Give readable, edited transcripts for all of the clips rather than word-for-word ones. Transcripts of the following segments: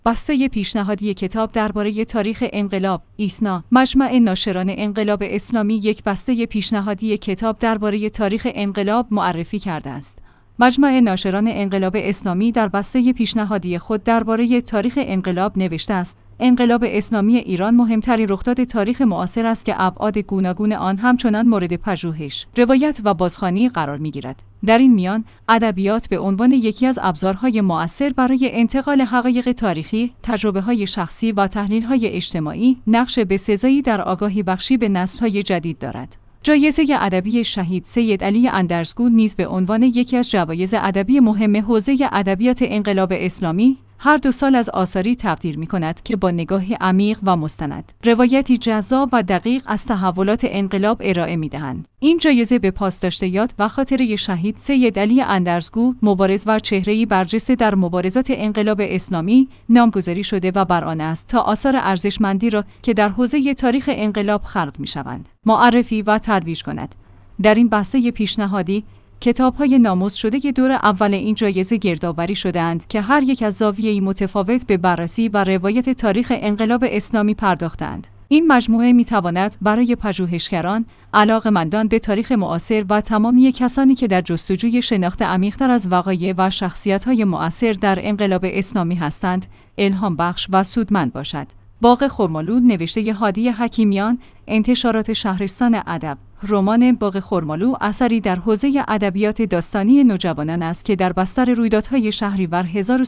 بسته پیشنهادی کتاب درباره تاریخ انقلاب، ایسنا، مجمع ناشران انقلاب اسلامی یک بسته پیشنهادی کتاب درباره تاریخ انقلاب معرفی کرده است. مجمع ناشران انقلاب اسلامی در بسته پیشنهادی خود درباره تاریخ انقلاب نوشته است: انقلاب اسلامی ایران مهمترین رخداد تاریخ معاصر است که ابعاد گوناگون آن همچنان مورد پژوهش، روایت و بازخوانی قرار می‌گیرد. در این میان، ادبیات به عنوان یکی از ابزارهای مؤثر برای انتقال حقایق تاریخی، تجربه‌های شخصی و تحلیل‌های اجتماعی، نقش بسزایی در آگاهی بخشی به نسل‌های جدید دارد. جایزه ادبی شهید سید علی اندرزگو نیز به عنوان یکی از جوایز ادبی مهم حوزه ادبیات انقلاب اسلامی هر 2 سال از آثاری تقدیر می‌کند که با نگاهی عمیق و مستند، روایتی جذاب و دقیق از تحولات انقلاب ارائه می‌دهند. این جایزه به پاسداشت یاد و خاطره شهید سید علی اندرزگو، مبارز و چهره‌ای برجسته در مبارزات انقلاب اسلامی، نامگذاری شده و بر آن است تا آثار ارزشمندی را که در حوزه تاریخ انقلاب خلق می‌شوند، معرفی و ترویج کند. در این بسته پیشنهادی کتاب‌های ناموز شده دور اول این جایزه گردآوری شده‌اند که هر یک از زاویه‌ای متفاوت به بررسی و روایت تاریخ انقلاب اسلامی پرداختند. این مجموعه می‌تواند برای پژوهشگران، علاقه‌مندان به تاریخ معاصر و تمامی کسانی که در جستجوی شناخت عمیق‌تر از وقایع و شخصیت‌های مؤثر در انقلاب اسلامی هستند، الهام بخش و سودمند باشد. باغ خرمالو نوشته هادی حکیمیان، انتشارات شهرستان ادب. رمان باغ خرمالو اثری در حوزه ادبیات داستانی نوجوانان است که در بستر رویدادهای شهریور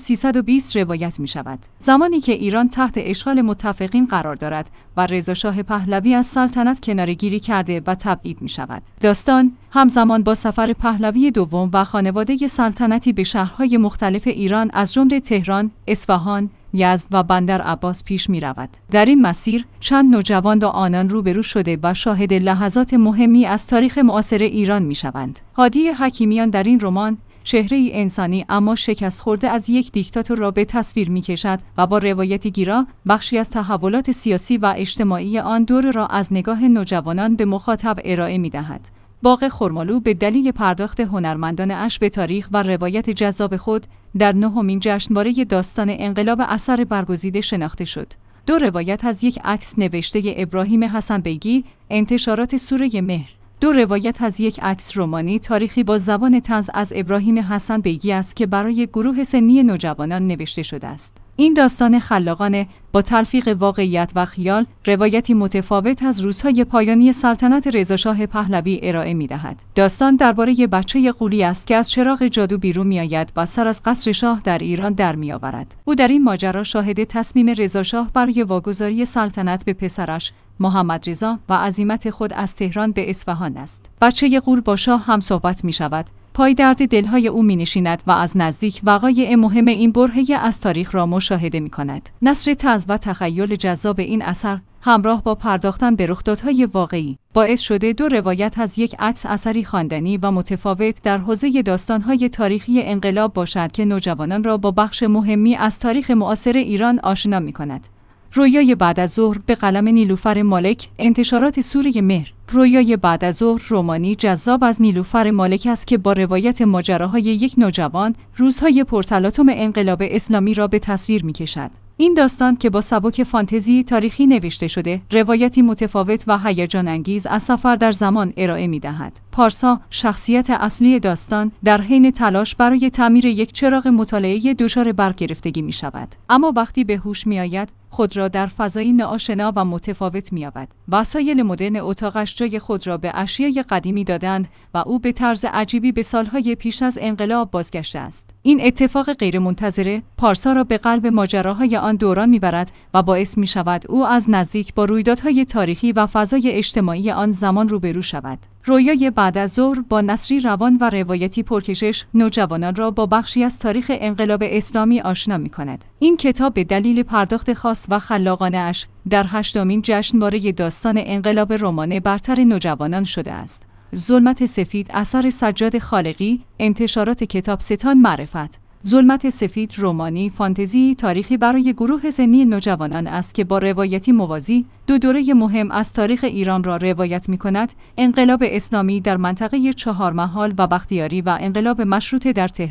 1320 روایت می شود. زمانی که ایران تحت اشغال متفقین قرار دارد و رضا شاه پهلوی از سلطنت کناره‌گیری کرده و تبعید می شود. داستان همزمان با سفر پهلوی دوم و خانواده سلطنتی به شهرهای مختلف ایران از جمله تهران، اصفهان، یزد و بندر عباس پیش می رود. در این مسیر چند نوجوان با آنان روبرو شده و شاهد لحظات مهمی از تاریخ معاصر ایران می شوند. هادی حکیمیان در این رمان چهره‌ای انسانی اما شکست خورده از یک دیکتاتور را به تصویر می کشد و با روایتی گیرا بخشی از تحولات سیاسی و اجتماعی آن دور را از نگاه نوجوانان به مخاطب ارائه می دهد. باغ خرمالو به دلیل پرداخت هنرمندان اش به تاریخ و روایت جذاب خود در 9مین جشنواره داستان انقلاب اثر برگزیده شناخته شد. 2 روایت از یک عکس نوشته ابراهیم حسن بیگی، انتشارات سوره مهر. 2 روایت از یک عکس رمانی تاریخی با زبان طنز از ابراهیم حسن بیگی است که برای گروه سنی نوجوانان نوشته شده است. این داستان خلاقانه با تلفیق واقعیت و خیال، روایتی متفاوت از روزهای پایانی سلطنت رضا شاه پهلوی ارائه می‌دهد. داستان درباره بچه غولی است که از چراغ جادو بیرون می‌آید و سر از قصر شاه در ایران در می‌آورد. او در این ماجرا شاهد تصمیم رضا شاه برای واگذاری سلطنت به پسرش محمد رضا و عزیمت خود از تهران به اصفهان است. بچه غول با شاه هم صحبت می‌شود، پای درد دلهای او می‌نشیند و از نزدیک وقایع مهم این برهه از تاریخ را مشاهده می‌کند. نثر طنز و تخیل جذاب این اثر همراه با پرداختن به رخدادهای واقعی باعث شده 2 روایت از یک عکس اثری خواندنی و متفاوت در حوزه داستان‌های تاریخی انقلاب باشد که نوجوانان را با بخش مهمی از تاریخ معاصر ایران آشنا می‌کند. رویای بعد از ظهر به قلم نیلوفر مالک، انتشارات سوره مهر. رویای بعد از ظهر رمانی جذاب از نیلوفر مالک است که با روایت ماجراهای یک نوجوان روزهای پرتلاطم انقلاب اسلامی را به تصویر می‌کشد. این داستان که با سبک فانتزی تاریخی نوشته شده، روایتی متفاوت و هیجان انگیز از سفر در زمان ارائه می‌دهد. پارسا، شخصیت اصلی داستان، در حین تلاش برای تعمیر یک چراغ مطالعه دچار برگرفتگی می‌شود. اما وقتی به هوش می‌آید، خود را در فضایی ناآشنا و متفاوت می‌یابد. وسایل مدرن اتاقش جای خود را به اشیای قدیمی دادند و او به طرز عجیبی به سالهای پیش از انقلاب بازگشته است. این اتفاق غیرمنتظره پارسا را به قلب ماجراهای آن دوران میبرد و باعث میشود او از نزدیک با رویدادهای تاریخی و فضای اجتماعی آن زمان روبرو شود. رویای بعد از ظهر با نثری روان و روایتی پرکشش نوجوانان را با بخشی از تاریخ انقلاب اسلامی آشنا می‌کند. این کتاب به دلیل پرداخت خاص و خلاقانه اش در 8مین جشنواره داستان انقلاب رمان برتر نوجوانان شده است. ظلمت سفید اثر سجاد خالقی، انتشارات کتابستان معرفت. ظلمت سفید رمانی فانتزی تاریخی برای گروه سنی نوجوانان است که با روایتی موازی 2 دوره مهم از تاریخ ایران را روایت می‌کند: انقلاب اسلامی در منطقه چهارمحال و بختیاری و انقلاب مشروطه در تهران.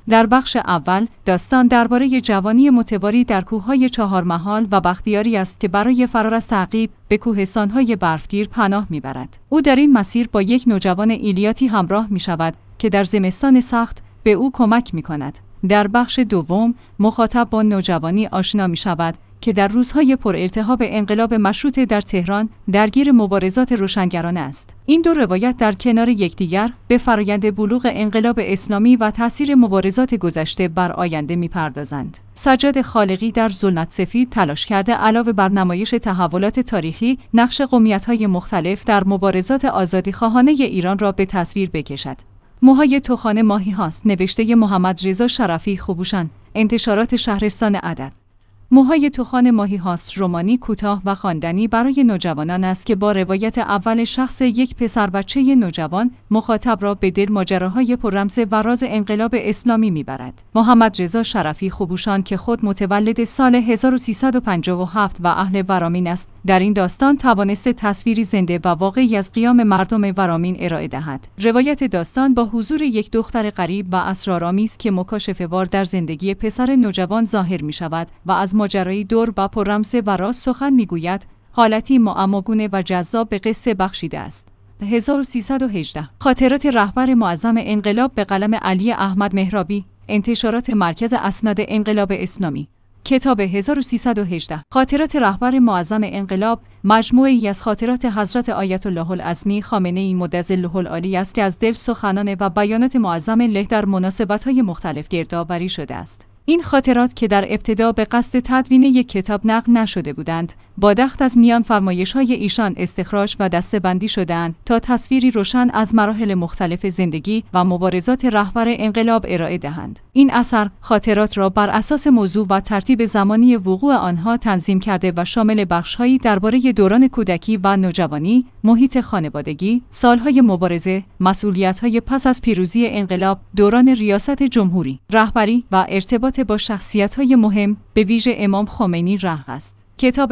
در بخش اول داستان درباره جوانی متواری در کوههای چهارمحال و بختیاری است که برای فرار از تعقیب به کوهستان‌های برفگیر پناه می‌برد. او در این مسیر با یک نوجوان ایلیاتی همراه می‌شود که در زمستان سخت به او کمک می‌کند. در بخش دوم مخاطب با نوجوانی آشنا می‌شود که در روزهای پرالتهاب انقلاب مشروطه در تهران درگیر مبارزات روشنگرانه است. این دو روایت در کنار یکدیگر به فرایند بلوغ انقلاب اسلامی و تأثیر مبارزات گذشته بر آینده می‌پردازند. سجاد خالقی در ظلمت سفید تلاش کرده علاوه بر نمایش تحولات تاریخی، نقش قومیت‌های مختلف در مبارزات آزادیخواهانه ایران را به تصویر بکشد. موهای تخم ماهی هاست، نوشته محمد رضا شرفی خوبوشان، انتشارات شهرستان ادب. موهای تخم ماهی هاست رمانی کوتاه و خواندنی برای نوجوانان است که با روایت اول شخص یک پسر بچه نوجوان مخاطب را به دل ماجراهای پررمز و راز انقلاب اسلامی میبرد. محمد رضا شرفی خوبوشان که خود متولد سال 1357 و اهل ورامین است، در این داستان توانسته تصویری زنده و واقعی از قیام مردم ورامین ارائه دهد. روایت داستان با حضور یک دختر غریب و اسرارآمیز که مکاشفه‌وار در زندگی پسر نوجوان ظاهر می‌شود و از ماجرای دور و پررمز و راز سخن میگوید، حالتی معماگونه و جذاب به قصه بخشیده است. 1318 خاطرات رهبر معظم انقلاب به قلم علی احمد مهرابی، انتشارات مرکز اسناد انقلاب اسلامی. کتاب 1318 خاطرات رهبر معظم انقلاب مجموعه‌ای از خاطرات حضرت آیت الله العظمی خامنه‌ای مدظله العالی است که از دل سخنان و بیانات معظم له در مناسبت‌های مختلف گردآوری شده است. این خاطرات که در ابتدا به قصد تدوین یک کتاب نقل نشده بودند، با دخت از میان فرمایش‌های ایشان استخراج و دسته‌بندی شدند تا تصویری روشن از مراحل مختلف زندگی و مبارزات رهبر انقلاب ارائه دهند. این اثر خاطرات را بر اساس موضوع و ترتیب زمانی وقوع آنها تنظیم کرده و شامل بخش‌هایی درباره دوران کودکی و نوجوانی، محیط خانوادگی، سالهای مبارزه، مسئولیت‌های پس از پیروزی انقلاب، دوران ریاست جمهوری، رهبری و ارتباط با شخصیت‌های مهم به ویژه امام خمینی راه است. کتاب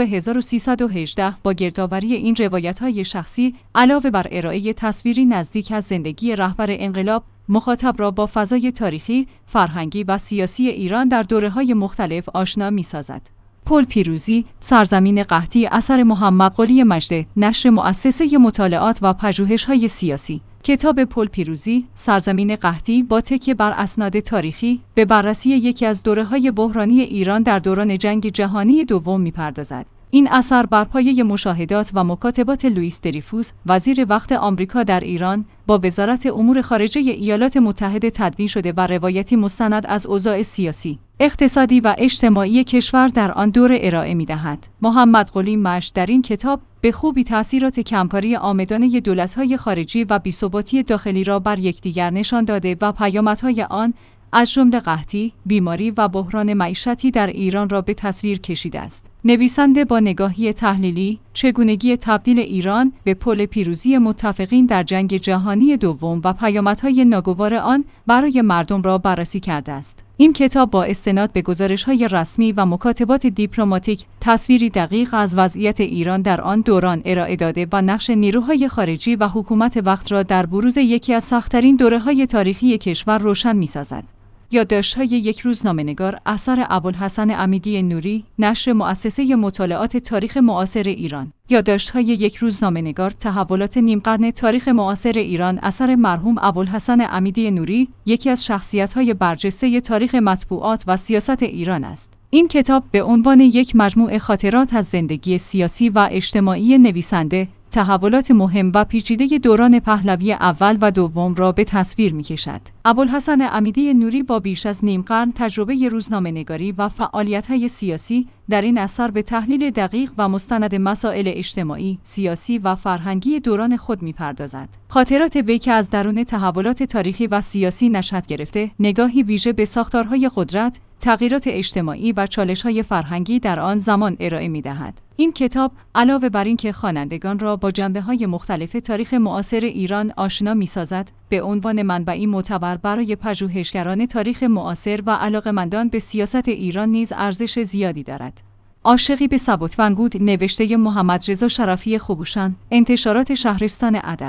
1318 با گردآوری این روایت‌های شخصی علاوه بر ارائه تصویری نزدیک از زندگی رهبر انقلاب، مخاطب را با فضای تاریخی، فرهنگی و سیاسی ایران در دوره‌های مختلف آشنا می‌سازد. پل پیروزی، سرزمین قحطی اثر محمد قلی مجده، نشر مؤسسه مطالعات و پژوهش‌های سیاسی. کتاب پل پیروزی، سرزمین قحطی با تکیه بر اسناد تاریخی به بررسی یکی از دوره‌های بحرانی ایران در دوران جنگ جهانی دوم می‌پردازد. این اثر بر پایه مشاهدات و مکاتبات لوئیس دریفوس، وزیر وقت آمریکا در ایران، با وزارت امور خارجه ایالات متحده تدوین شده و روایتی مستند از اوضاع سیاسی، اقتصادی و اجتماعی کشور در آن دوره ارائه می‌دهد. محمد قلی مجد در این کتاب به خوبی تأثیرات کمکاری عامدانه دولت‌های خارجی و بی‌ثباتی داخلی را بر یکدیگر نشان داده و پیامدهای آن از جمله قحطی، بیماری و بحران معیشتی در ایران را به تصویر کشیده است. نویسنده با نگاهی تحلیلی چگونگی تبدیل ایران به پل پیروزی متفقین در جنگ جهانی دوم و پیامدهای ناگوار آن برای مردم را بررسی کرده است. این کتاب با استناد به گزارش‌های رسمی و مکاتبات دیپلماتیک تصویری دقیق از وضعیت ایران در آن دوران ارائه داده و نقش نیروهای خارجی و حکومت وقت را در بروز یکی از سخت‌ترین دوره‌های تاریخی کشور روشن می‌سازد. یادداشت‌های یک روزنامه‌نگار اثر ابوالحسن عمیدی نوری، نشر مؤسسه مطالعات تاریخ معاصر ایران. یادداشت‌های یک روزنامه‌نگار تحولات نیم‌قرن تاریخ معاصر ایران اثر مرحوم ابوالحسن عمیدی نوری، یکی از شخصیت‌های برجسته تاریخ مطبوعات و سیاست ایران است. این کتاب به عنوان یک مجموعه خاطرات از زندگی سیاسی و اجتماعی نویسنده، تحولات مهم و پیچیده دوران پهلوی اول و دوم را به تصویر می‌کشد. ابوالحسن عمیدی نوری با بیش از نیم قرن تجربه روزنامه‌نگاری و فعالیت‌های سیاسی در این اثر به تحلیل دقیق و مستند مسائل اجتماعی، سیاسی و فرهنگی دوران خود می‌پردازد. خاطرات وی که از درون تحولات تاریخی و سیاسی نشأت گرفته، نگاهی ویژه به ساختارهای قدرت، تغییرات اجتماعی و چالش‌های فرهنگی در آن زمان ارائه می‌دهد. این کتاب علاوه بر اینکه خوانندگان را با جنبه‌های مختلف تاریخ معاصر ایران آشنا می‌سازد، به عنوان منبعی معتبر برای پژوهشگران تاریخ معاصر و علاقه‌مندان به سیاست ایران نیز ارزش زیادی دارد. عاشقی به سبک ونگود، نوشته محمد رضا شرفی خوبوشان، انتشارات شهرستان ادب.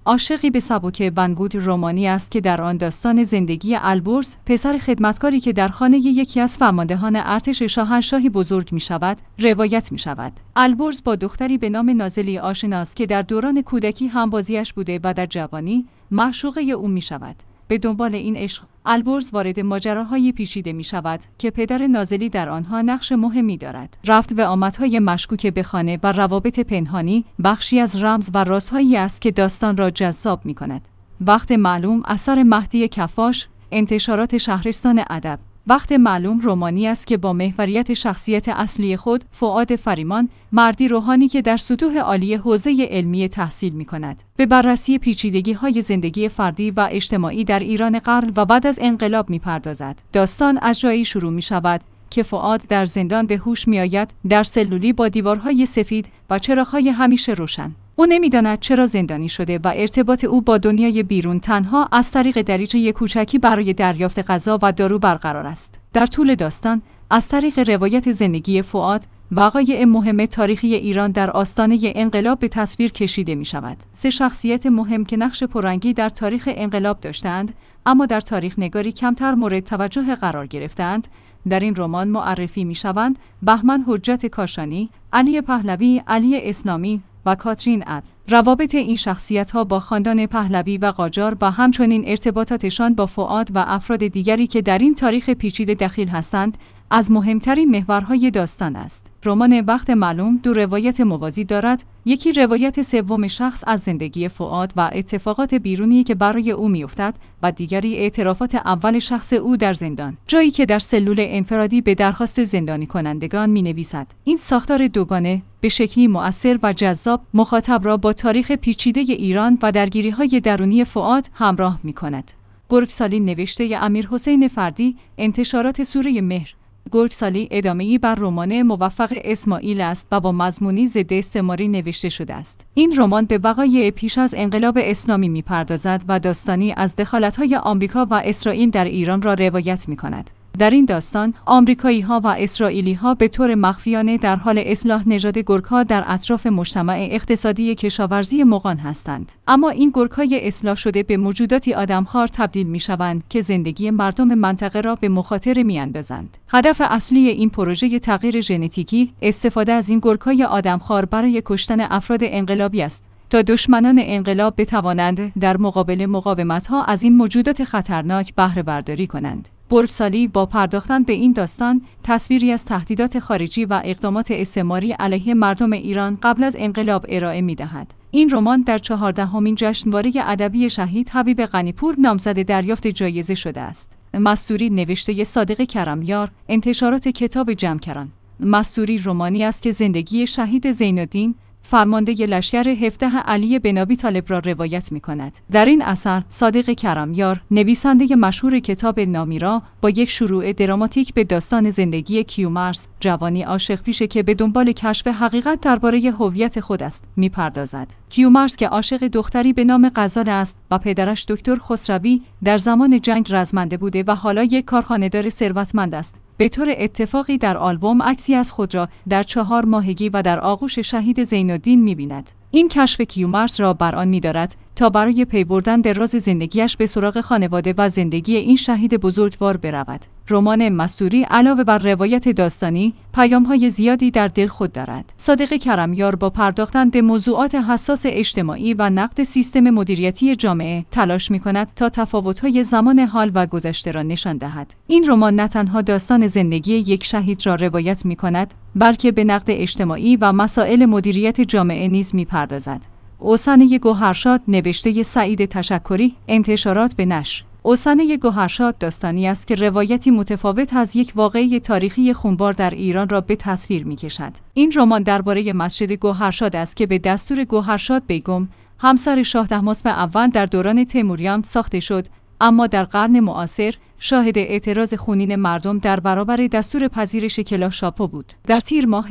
عاشقی به سبک ونگود رمانی است که در آن داستان زندگی البرز، پسر خدمتکاری که در خانه یکی از فرماندهان ارتش شاهنشاهی بزرگ می شود، روایت می شود. البرز با دختری به نام نازلی آشناست که در دوران کودکی همبازیش بوده و در جوانی معشوقه او می شود. به دنبال این عشق، البرز وارد ماجراهای پیچیده می شود که پدر نازلی در آنها نقش مهمی دارد. رفت و آمدهای مشکوک به خانه و روابط پنهانی بخشی از رمز و رازهایی است که داستان را جذاب می کند. وقت معلوم اثر مهدی کفاش، انتشارات شهرستان ادب. وقت معلوم رمانی است که با محوریت شخصیت اصلی خود، فؤاد فریمان، مردی روحانی که در سطوح عالی حوزه علمی تحصیل می‌کند، به بررسی پیچیدگی‌های زندگی فردی و اجتماعی در ایران قرن و بعد از انقلاب می‌پردازد. داستان از جایی شروع می‌شود که فؤاد در زندان به هوش می‌آید، در سلولی با دیوارهای سفید و چراغ‌های همیشه روشن. او نمی‌داند چرا زندانی شده و ارتباط او با دنیای بیرون تنها از طریق دریچه کوچکی برای دریافت غذا و دارو برقرار است. در طول داستان، از طریق روایت زندگی فؤاد، وقایع مهم تاریخی ایران در آستانه انقلاب به تصویر کشیده می‌شود. 3 شخصیت مهم که نقش پررنگی در تاریخ انقلاب داشتند، اما در تاریخ نگاری کمتر مورد توجه قرار گرفتند، در این رمان معرفی می‌شوند: بهمن حجت کاشانی، علی پهلوی، علی اسلامی و کاترین عدل. روابط این شخصیت‌ها با خاندان پهلوی و قاجار و همچنین ارتباطاتشان با فؤاد و افراد دیگری که در این تاریخ پیچیده دخیل هستند، از مهمترین محورهای داستان است. رمان وقت معلوم 2 روایت موازی دارد، یکی روایت سوم شخص از زندگی فؤاد و اتفاقات بیرونی که برای او میافتد و دیگری اعترافات اول شخص او در زندان، جایی که در سلول انفرادی به درخواست زندانی کنندگان مینویسد. این ساختار دوگانه به شکلی مؤثر و جذاب مخاطب را با تاریخ پیچیده ایران و درگیری‌های درونی فؤاد همراه می‌کند. گرگسالی نوشته امیرحسین فردی، انتشارات سوره مهر. گرگسالی ادامه‌ای بر رمان موفق اسماعیل است و با مضمونی ضد استعماری نوشته شده است. این رمان به وقایع پیش از انقلاب اسلامی می‌پردازد و داستانی از دخالت‌های آمریکا و اسرائیل در ایران را روایت می‌کند. در این داستان، آمریکایی‌ها و اسرائیلی‌ها به طور مخفیانه در حال اصلاح نژاد گرگ‌ها در اطراف مجتمع اقتصادی کشاورزی مغان هستند. اما این گرگ‌های اصلاح شده به موجوداتی آدمخوار تبدیل می‌شوند که زندگی مردم منطقه را به مخاطره می‌اندازند. هدف اصلی این پروژه تغییر ژنتیکی، استفاده از این گرگ‌های آدمخوار برای کشتن افراد انقلابی است تا دشمنان انقلاب بتوانند در مقابل مقاومت‌ها از این موجودات خطرناک بهره برداری کنند. گرگسالی با پرداختن به این داستان تصویری از تهدیدات خارجی و اقدامات استعماری علیه مردم ایران قبل از انقلاب ارائه می‌دهد. این رمان در 14مین جشنواره ادبی شهید حبیب غنی‌پور نامزد دریافت جایزه شده است. مستوری نوشته صادق کرمیار، انتشارات کتاب جمکران. مستوری رمانی است که زندگی شهید زین‌الدین، فرمانده لشکر 17 علی بن ابی طالب را روایت می‌کند. در این اثر صادق کرمیار، نویسنده مشهور کتاب نامیرا، با یک شروع دراماتیک به داستان زندگی کیومرث، جوانی عاشق پیشه که به دنبال کشف حقیقت درباره هویت خود است، می‌پردازد. کیومرث که عاشق دختری به نام غزال است و پدرش دکتر خسروی در زمان جنگ رزمنده بوده و حالا یک کارخانه‌دار ثروتمند است، به طور اتفاقی در آلبوم عکسی از خود را در 4 ماهگی و در آغوش شهید زین‌الدین می‌بیند. این کشف کیومرث را بر آن می‌دارد تا برای پی بردن به راز زندگیش به سراغ خانواده و زندگی این شهید بزرگوار برود. رمان مستوری علاوه بر روایت داستانی، پیام‌های زیادی در دل خود دارد. صادق کرمیار با پرداختن به موضوعات حساس اجتماعی و نقد سیستم مدیریتی جامعه تلاش می‌کند تا تفاوت‌های زمان حال و گذشته را نشان دهد. این رمان نه تنها داستان زندگی یک شهید را روایت می‌کند، بلکه به نقد اجتماعی و مسائل مدیریت جامعه نیز می‌پردازد. اوسنه گوهرشاد نوشته سعید تشکری، انتشارات به نشر. اوسنه گوهرشاد داستانی است که روایتی متفاوت از یک واقعه تاریخی خونبار در ایران را به تصویر می‌کشد. این رمان درباره مسجد گوهرشاد است که به دستور گوهرشاد بیگم، همسر شاه طهماسپ اول در دوران تیموریان ساخته شد، اما در قرن معاصر شاهد اعتراض خونین مردم در برابر دستور پذیرش کلاه شاپو بود. در تیر ماه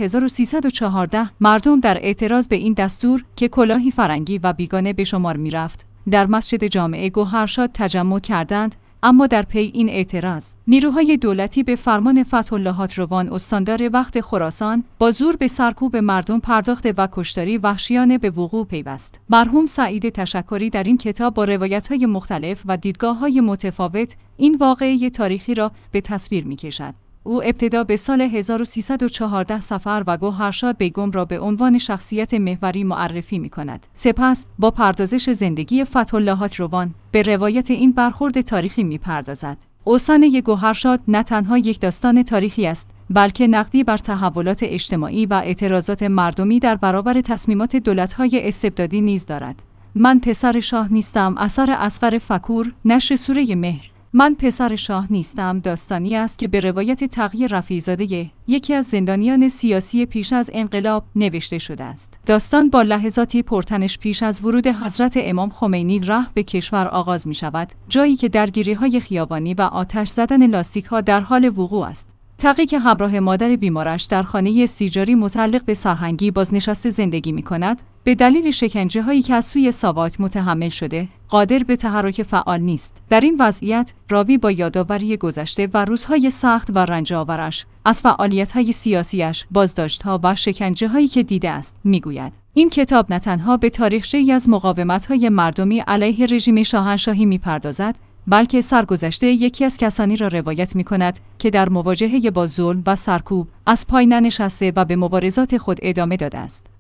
1314 مردم در اعتراض به این دستور که کلاهی فرنگی و بیگانه به شمار می‌رفت، در مسجد جامع گوهرشاد تجمع کردند، اما در پی این اعتراض، نیروهای دولتی به فرمان فتح‌الله هاتروان استاندار وقت خراسان با زور به سرکوب مردم پرداخته و کشتاری وحشیانه به وقوع پیوست. مرحوم سعید تشکری در این کتاب با روایت‌های مختلف و دیدگاه‌های متفاوت این واقعه تاریخی را به تصویر می‌کشد. او ابتدا به سال 1314 صفر و گوهرشاد بیگم را به عنوان شخصیت محوری معرفی می‌کند. سپس با پردازش زندگی فتح‌الله هاتروان به روایت این برخورد تاریخی می‌پردازد. اوسانه گوهرشاد نه تنها یک داستان تاریخی است، بلکه نقدی بر تحولات اجتماعی و اعتراضات مردمی در برابر تصمیمات دولت‌های استبدادی نیز دارد. من پسر شاه نیستم اثر اصغر فکور، نشر سوره مهر. من پسر شاه نیستم داستانی است که به روایت تقی رفیع‌زاده، یکی از زندانیان سیاسی پیش از انقلاب، نوشته شده است. داستان با لحظاتی پرتنش پیش از ورود حضرت امام خمینی ره به کشور آغاز می شود، جایی که درگیری‌های خیابانی و آتش زدن لاستیک‌ها در حال وقوع است. تقی که همراه مادر بیمارش در خانه استیجاری متعلق به سرهنگی بازنشسته زندگی می کند، به دلیل شکنجه هایی که از سوی ساواک متحمل شده، قادر به تحرک فعال نیست. در این وضعیت، راوی با یادآوری گذشته و روزهای سخت و رنج‌آورش از فعالیت‌های سیاسیش، بازداشت‌ها و شکنجه‌هایی که دیده است، می‌گوید. این کتاب نه تنها به تاریخچه‌ای از مقاومت‌های مردمی علیه رژیم شاهنشاهی می‌پردازد، بلکه سرگذشته یکی از کسانی را روایت می‌کند که در مواجهه با ظلم و سرکوب از پای ننشسته و به مبارزات خود ادامه داده است.